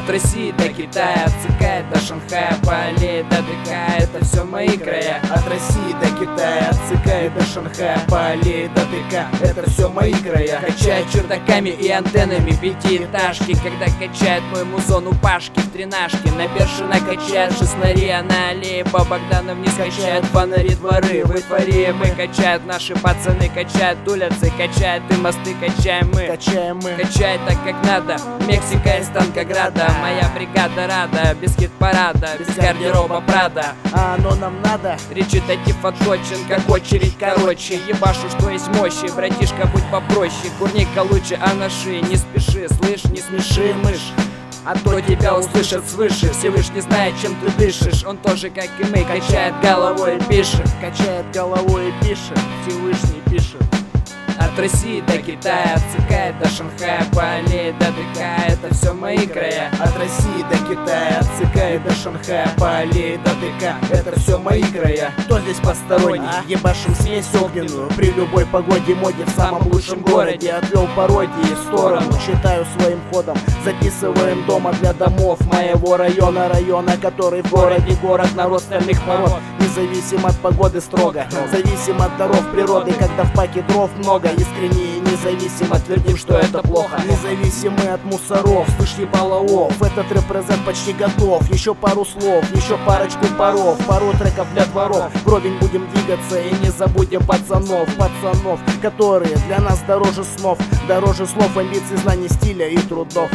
От России до Китая, от ЦК до Шанхая, по аллее до ДК, это все мои края. От России до Китая, от ЦК до Шанхая, по аллее до ДК, это все мои края. Качает чердаками и антеннами пятиэтажки, когда качает мой музон у Пашки в тренажке. На Першина качает шестнари, а на аллее по Богдановне скачает фонари дворы. В эйфории мы качают наши пацаны, качают улицы, качают и мосты, качаем мы. Качает так как надо, Мексика из Танкограда. Моя бригада рада, без хит-парада, без гардероба Прада. А оно нам надо. Речитатив отточен, как очередь короче. Ебашу, что есть мощи, братишка, будь попроще. Курника лучше, а наши не спеши, слышь, не смеши, мышь. А то тебя услышат свыше. Всевышний знает, чем ты дышишь. Он тоже, как и мы, качает головой и пишет. Качает головой и пишет, Всевышний пишет. От России до Китая, от ЦК до Шанхая, по аллее до ДК, это все мои края. От России до Китая, от ЦК до Шанхая, по аллее до ДК, это все мои края. Кто здесь посторонний? Ебашим смесь огненную при любой погоде, моде в самом лучшем городе. Отвел пародии в сторону, считаю своим ходом. Записываем дома для домов моего района, который в городе город, народ стальных пород. Независим от погоды строго, зависим от даров природы, когда в паке дров много. Искренне и независимо твердим, что это плохо. Независимы от мусоров, слышь, ебалоов. Этот репрезент почти готов. Еще пару слов, еще парочку паров, пару треков для дворов. Вровень будем двигаться и не забудем пацанов, которые для нас дороже снов, дороже слов, амбиций, знаний, стиля и трудов.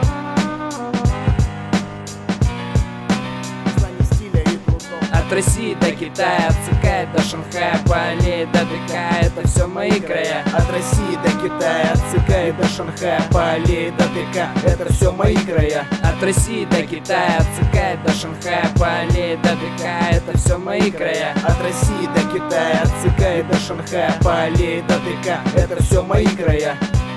От России до Китая, от ЦК до Шанхая, по аллее до ДК, это все мои края. От России до Китая, от ЦК до Шанхая, по аллее до ДК, это все мои края. От России до Китая, от ЦК до Шанхая, по аллее до ДК, это все мои края. От России до Китая, от ЦК до Шанхая, по аллее до ДК, это все мои края.